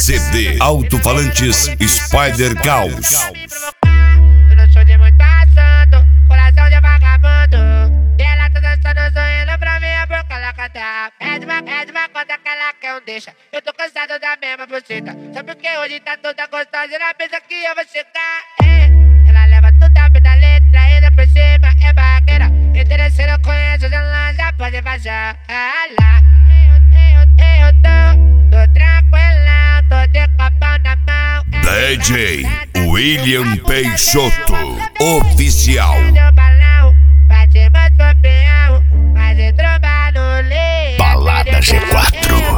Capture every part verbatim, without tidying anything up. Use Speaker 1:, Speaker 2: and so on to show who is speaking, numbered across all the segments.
Speaker 1: C D Alto-Falantes Spider Caos.
Speaker 2: Eu não sou de muito assunto, coração de vagabundo. E ela tá dançando, sorrindo pra mim, a boca ela canta. Pede uma, pede uma conta que ela quer um deixa. Eu tô cansado da mesma buceta. Só porque hoje tá toda gostosa e ela pensa que eu vou chegar. É. Ela leva tudo ao pé da letra, ainda por cima é barraqueira. Interesseiro, conheço, ela já pode vazar. Ah, lá. Eu, eu, eu tô, tô tranquila, tô de copão na mão.
Speaker 1: D J William Peixoto Oficial. Balada G quatro.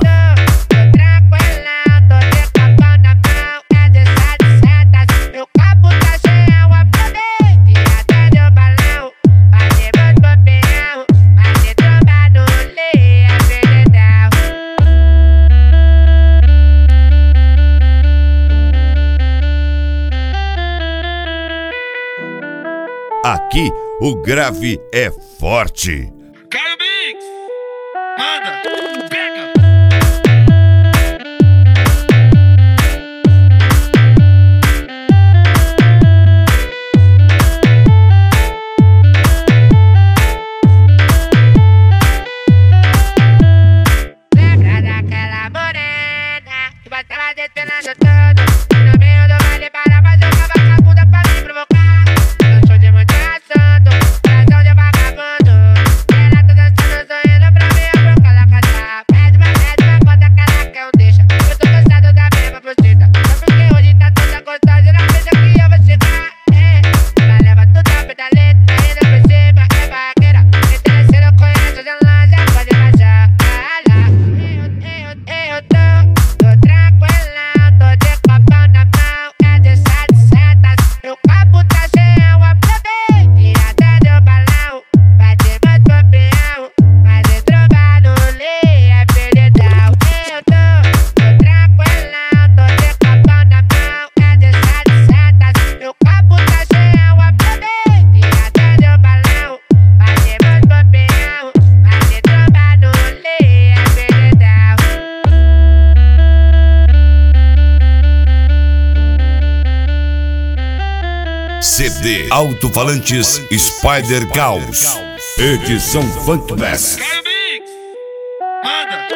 Speaker 1: Aqui o grave é forte.
Speaker 3: Caio Mix, manda, pega.
Speaker 2: Lembra daquela morena que botava despenando todo no meio do baile para fazer uma vagabunda pra me provocar.
Speaker 1: C D Alto-Falantes Spider Caos. Edição Funk Bass.
Speaker 3: Caio Mix, manda.